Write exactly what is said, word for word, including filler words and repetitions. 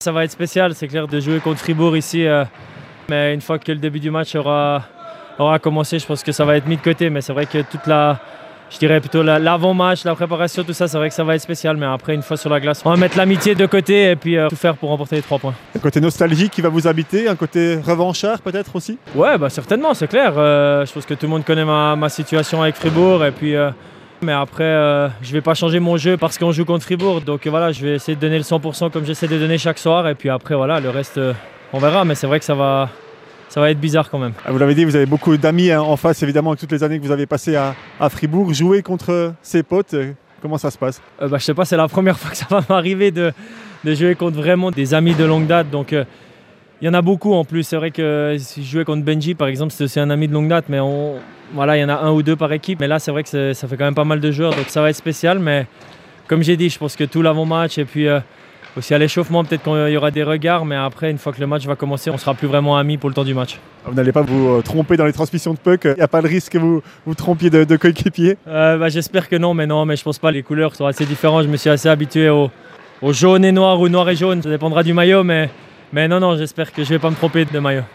Ça va être spécial, c'est clair, de jouer contre Fribourg ici. Euh, mais une fois que le début du match aura, aura commencé, je pense que ça va être mis de côté. Mais c'est vrai que toute la, je dirais plutôt l'avant-match, la, la préparation, tout ça, c'est vrai que ça va être spécial. Mais après, une fois sur la glace, on va mettre l'amitié de côté et puis euh, tout faire pour remporter les trois points. Un côté nostalgique qui va vous habiter, un côté revanchard peut-être aussi? Ouais, bah, certainement, c'est clair. Euh, je pense que tout le monde connaît ma, ma situation avec Fribourg. Et puis, euh, mais après, euh, je ne vais pas changer mon jeu parce qu'on joue contre Fribourg. Donc voilà, je vais essayer de donner le cent pour cent comme j'essaie de donner chaque soir. Et puis après, voilà, le reste, euh, on verra. Mais c'est vrai que ça va, ça va être bizarre quand même. Vous l'avez dit, vous avez beaucoup d'amis hein, en face, évidemment, avec toutes les années que vous avez passées à, à Fribourg. Jouer contre ses potes, euh, comment ça se passe? euh, bah, Je sais pas, c'est la première fois que ça va m'arriver de, de jouer contre vraiment des amis de longue date. Donc euh, il y en a beaucoup en plus. C'est vrai que si je jouais contre Benji, par exemple, c'est aussi un ami de longue date. Mais on... Voilà, il y en a un ou deux par équipe, mais là c'est vrai que ça fait quand même pas mal de joueurs, donc ça va être spécial. Mais comme j'ai dit, je pense que tout l'avant-match et puis euh, aussi à l'échauffement, peut-être qu'il y aura des regards, mais après, une fois que le match va commencer, on sera plus vraiment amis pour le temps du match. Vous n'allez pas vous euh, tromper dans les transmissions de puck, il n'y a pas le risque que vous vous trompiez de, de coéquipier? euh, bah, J'espère que non, mais non, mais je pense pas. Les couleurs sont assez différentes. Je me suis assez habitué au, au jaune et noir ou noir et jaune, ça dépendra du maillot, mais, mais non, non, j'espère que je vais pas me tromper de maillot.